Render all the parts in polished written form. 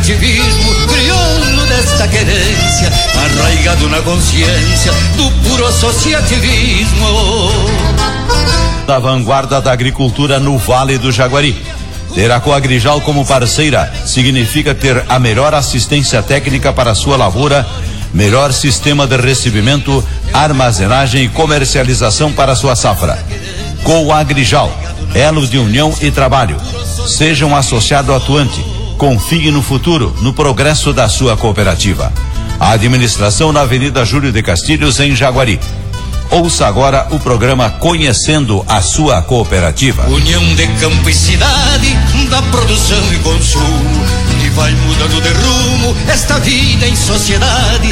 associativismo crioulo desta querência, arraigado na consciência do puro associativismo. Da vanguarda da agricultura no Vale do Jaguari. Ter a Coagrijal como parceira significa ter a melhor assistência técnica para a sua lavoura, melhor sistema de recebimento, armazenagem e comercialização para a sua safra. Coagrijal, elo de união e trabalho. Seja um associado atuante. Confie no futuro, no progresso da sua cooperativa. A administração na Avenida Júlio de Castilhos, em Jaguari. Ouça agora o programa Conhecendo a Sua Cooperativa. União de campo e cidade, da produção e consumo, que vai mudando de rumo esta vida em sociedade.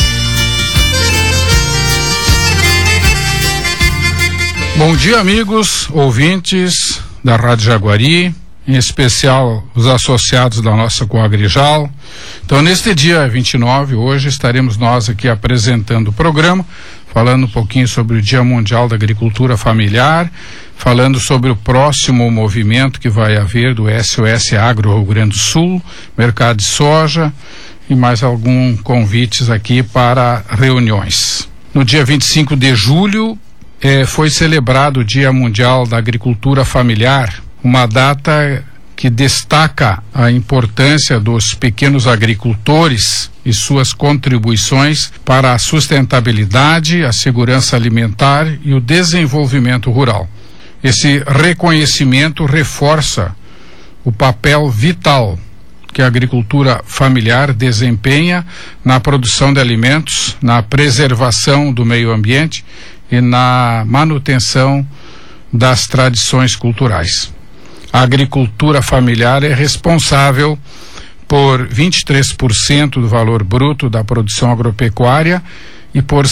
Bom dia, amigos, ouvintes da Rádio Jaguari, em especial os associados da nossa Coagrijal. Então, neste dia 29, hoje, estaremos nós aqui apresentando o programa, falando um pouquinho sobre o Dia Mundial da Agricultura Familiar, falando sobre o próximo movimento que vai haver do SOS Agro Rio Grande do Sul, mercado de soja e mais alguns convites aqui para reuniões. No dia 25 de julho foi celebrado o Dia Mundial da Agricultura Familiar, uma data que destaca a importância dos pequenos agricultores e suas contribuições para a sustentabilidade, a segurança alimentar e o desenvolvimento rural. Esse reconhecimento reforça o papel vital que a agricultura familiar desempenha na produção de alimentos, na preservação do meio ambiente e na manutenção das tradições culturais. A agricultura familiar é responsável por 23% do valor bruto da produção agropecuária e por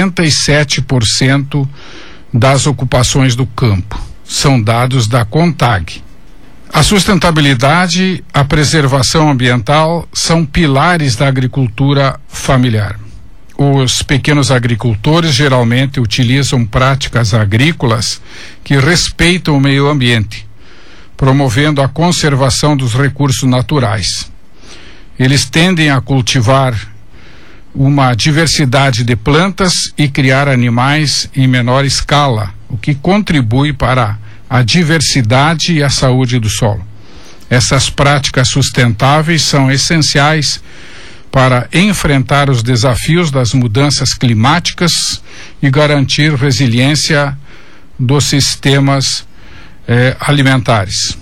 67% das ocupações do campo. São dados da CONTAG. A sustentabilidade, a preservação ambiental são pilares da agricultura familiar. Os pequenos agricultores geralmente utilizam práticas agrícolas que respeitam o meio ambiente, promovendo a conservação dos recursos naturais. Eles tendem a cultivar uma diversidade de plantas e criar animais em menor escala, o que contribui para a diversidade e a saúde do solo. Essas práticas sustentáveis são essenciais para enfrentar os desafios das mudanças climáticas e garantir resiliência dos sistemas alimentares.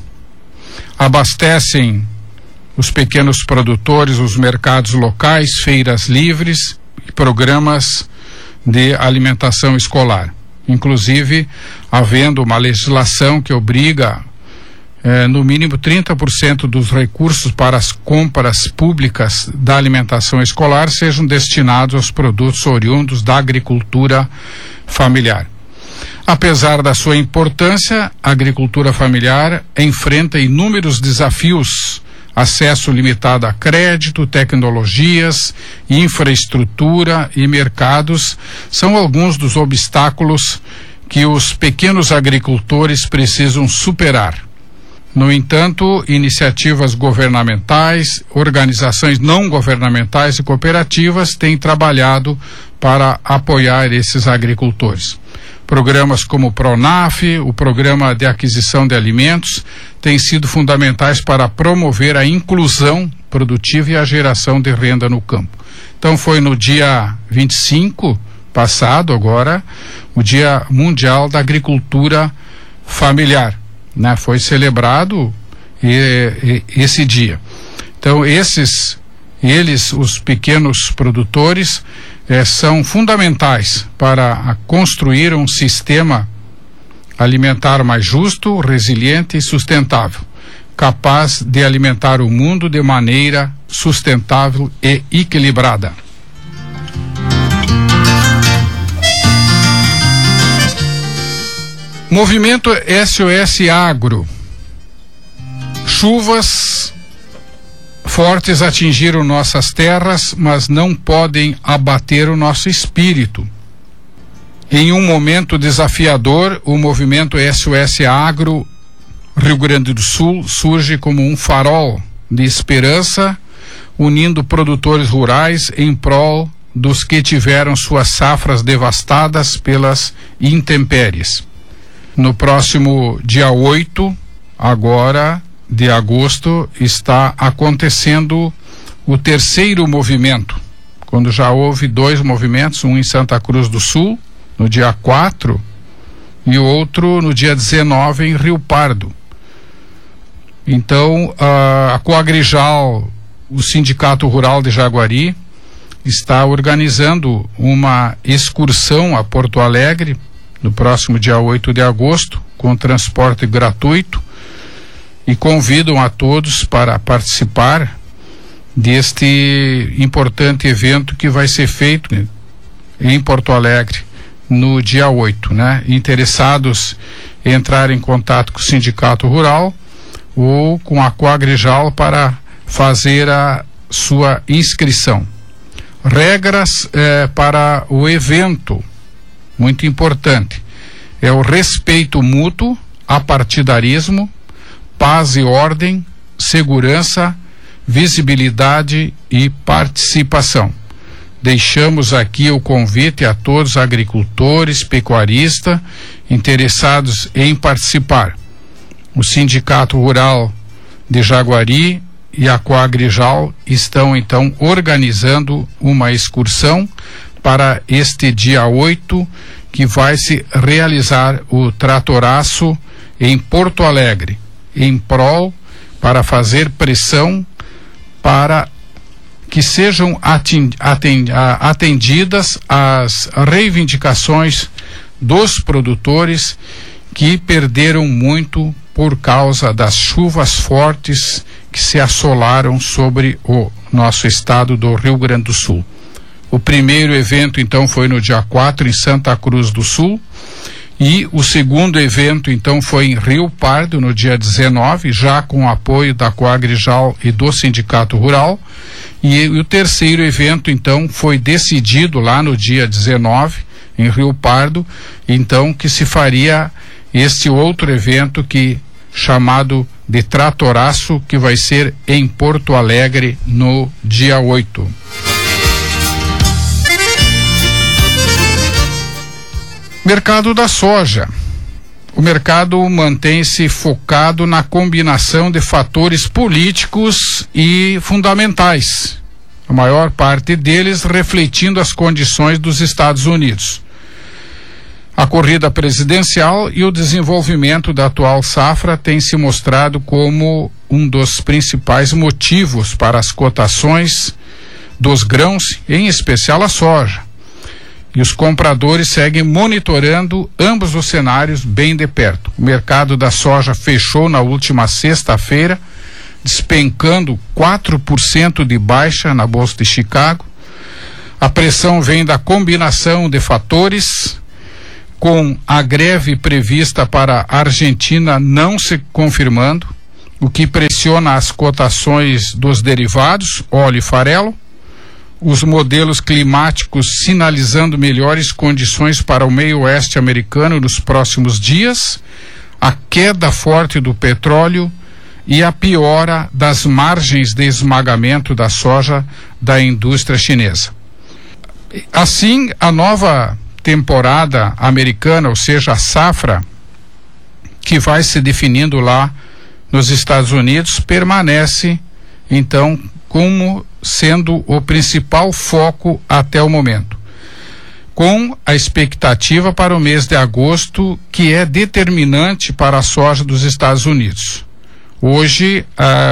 Abastecem os pequenos produtores, os mercados locais, feiras livres e programas de alimentação escolar. Inclusive, havendo uma legislação que obriga no mínimo 30% dos recursos para as compras públicas da alimentação escolar sejam destinados aos produtos oriundos da agricultura familiar. Apesar da sua importância, a agricultura familiar enfrenta inúmeros desafios: acesso limitado a crédito, tecnologias, infraestrutura e mercados são alguns dos obstáculos que os pequenos agricultores precisam superar. No entanto, iniciativas governamentais, organizações não governamentais e cooperativas têm trabalhado para apoiar esses agricultores. Programas como o PRONAF, o Programa de Aquisição de Alimentos, têm sido fundamentais para promover a inclusão produtiva e a geração de renda no campo. Então foi no dia 25 passado, agora, o Dia Mundial da Agricultura Familiar, né? Foi celebrado esse dia. Então eles, os pequenos produtores, são fundamentais para construir um sistema alimentar mais justo, resiliente e sustentável, capaz de alimentar o mundo de maneira sustentável e equilibrada. Movimento SOS Agro. Chuvas fortes atingiram nossas terras, mas não podem abater o nosso espírito. Em um momento desafiador, o movimento SOS Agro Rio Grande do Sul surge como um farol de esperança unindo produtores rurais em prol dos que tiveram suas safras devastadas pelas intempéries. No próximo dia 8, agora de agosto, está acontecendo o terceiro movimento, quando já houve 2 movimentos, um em Santa Cruz do Sul, no dia 4, e outro no dia 19 em Rio Pardo. Então, a Coagrijal, o Sindicato Rural de Jaguari, está organizando uma excursão a Porto Alegre no próximo dia 8 de agosto, com transporte gratuito, e convidam a todos para participar deste importante evento que vai ser feito em Porto Alegre no dia 8, né? Interessados em entrar em contato com o Sindicato Rural ou com a Coagrijal para fazer a sua inscrição. Regras para o evento, muito importante, é o respeito mútuo, apartidarismo, paz e ordem, segurança, visibilidade e participação. Deixamos aqui o convite a todos os agricultores, pecuaristas interessados em participar. O Sindicato Rural de Jaguari e a Coagrijal estão então organizando uma excursão para este dia 8, que vai se realizar o tratoraço em Porto Alegre, em prol para fazer pressão para que sejam atendidas as reivindicações dos produtores que perderam muito por causa das chuvas fortes que se assolaram sobre o nosso estado do Rio Grande do Sul. O primeiro evento, então, foi no dia 4 em Santa Cruz do Sul, e o segundo evento, então, foi em Rio Pardo, no dia 19, já com o apoio da Coagrijal e do Sindicato Rural, e o terceiro evento, então, foi decidido lá no dia 19, em Rio Pardo, então, que se faria este outro evento chamado de Tratoraço, que vai ser em Porto Alegre no dia 8. Mercado da soja. O mercado mantém-se focado na combinação de fatores políticos e fundamentais, a maior parte deles refletindo as condições dos Estados Unidos. A corrida presidencial e o desenvolvimento da atual safra têm se mostrado como um dos principais motivos para as cotações dos grãos, em especial a soja. E os compradores seguem monitorando ambos os cenários bem de perto. O mercado da soja fechou na última sexta-feira, despencando 4% de baixa na Bolsa de Chicago. A pressão vem da combinação de fatores, com a greve prevista para a Argentina não se confirmando, o que pressiona as cotações dos derivados, óleo e farelo, os modelos climáticos sinalizando melhores condições para o meio oeste americano nos próximos dias, a queda forte do petróleo e a piora das margens de esmagamento da soja da indústria chinesa. Assim, a nova temporada americana, ou seja, a safra, que vai se definindo lá nos Estados Unidos, permanece, então, como sendo o principal foco até o momento, com a expectativa para o mês de agosto, que é determinante para a soja dos Estados Unidos. Hoje,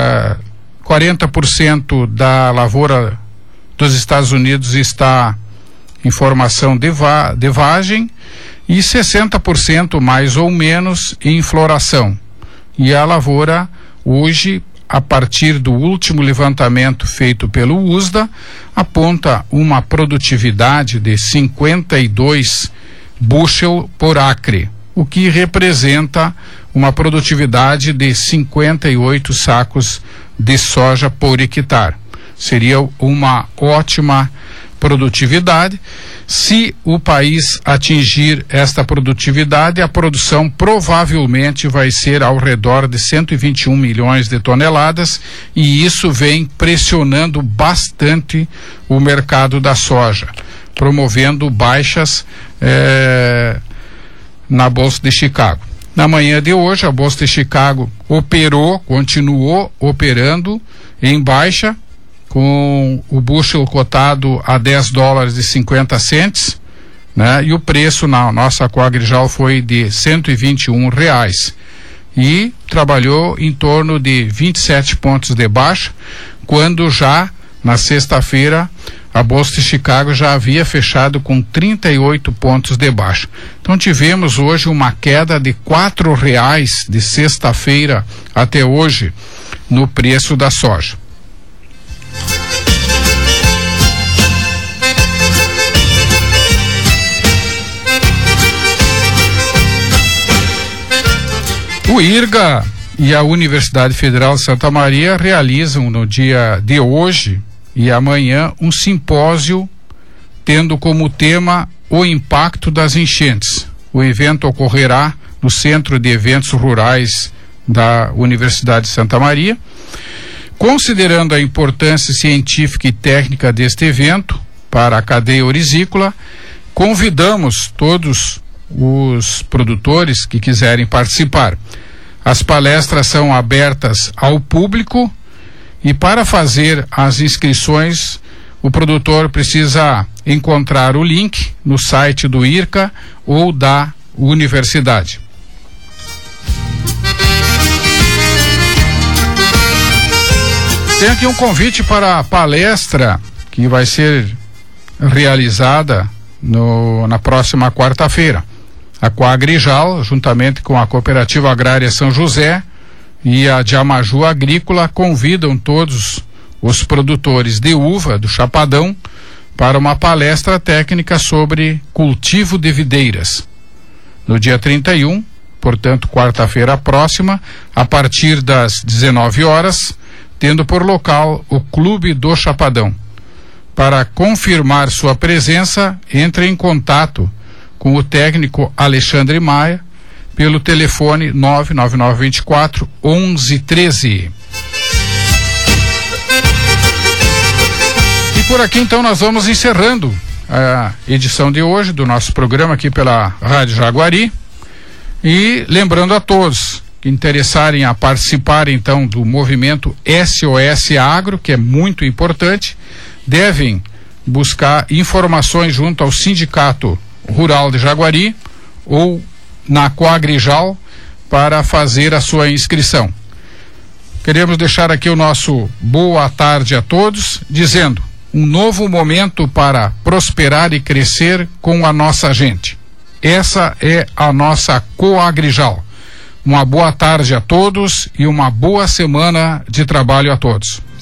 40% da lavoura dos Estados Unidos está em formação de vagem e 60% mais ou menos em floração. E a lavoura hoje, a partir do último levantamento feito pelo USDA, aponta uma produtividade de 52 bushel por acre, o que representa uma produtividade de 58 sacos de soja por hectare. Seria uma ótima produtividade. Se o país atingir esta produtividade, a produção provavelmente vai ser ao redor de 121 milhões de toneladas, e isso vem pressionando bastante o mercado da soja, promovendo baixas na Bolsa de Chicago. Na manhã de hoje, a Bolsa de Chicago continuou operando em baixa, com o bushel cotado a $10,50, né? E o preço na nossa Coagrijal foi de R$121 e trabalhou em torno de 27 pontos de baixa, quando já na sexta-feira a Bolsa de Chicago já havia fechado com 38 pontos de baixa. Então tivemos hoje uma queda de R$4 de sexta-feira até hoje no preço da soja. O IRGA e a Universidade Federal de Santa Maria realizam no dia de hoje e amanhã um simpósio tendo como tema o impacto das enchentes. O evento ocorrerá no Centro de Eventos Rurais da Universidade de Santa Maria. Considerando a importância científica e técnica deste evento para a cadeia orizícola, convidamos todos os produtores que quiserem participar. As palestras são abertas ao público e, para fazer as inscrições, o produtor precisa encontrar o link no site do IRCA ou da universidade. Tem aqui um convite para a palestra que vai ser realizada na próxima quarta-feira. A Coagrijal, juntamente com a Cooperativa Agrária São José e a Diamaju Agrícola, convidam todos os produtores de uva do Chapadão para uma palestra técnica sobre cultivo de videiras. No dia 31, portanto, quarta-feira próxima, a partir das 19 horas, tendo por local o Clube do Chapadão. Para confirmar sua presença, entre em contato com o técnico Alexandre Maia pelo telefone 99924-1113. E por aqui então nós vamos encerrando a edição de hoje do nosso programa aqui pela Rádio Jaguari, e lembrando a todos que interessarem a participar então do movimento SOS Agro, que é muito importante, devem buscar informações junto ao Sindicato Rural de Jaguari ou na Coagrijal para fazer a sua inscrição. Queremos deixar aqui o nosso boa tarde a todos, dizendo: um novo momento para prosperar e crescer com a nossa gente. Essa é a nossa Coagrijal. Uma boa tarde a todos e uma boa semana de trabalho a todos.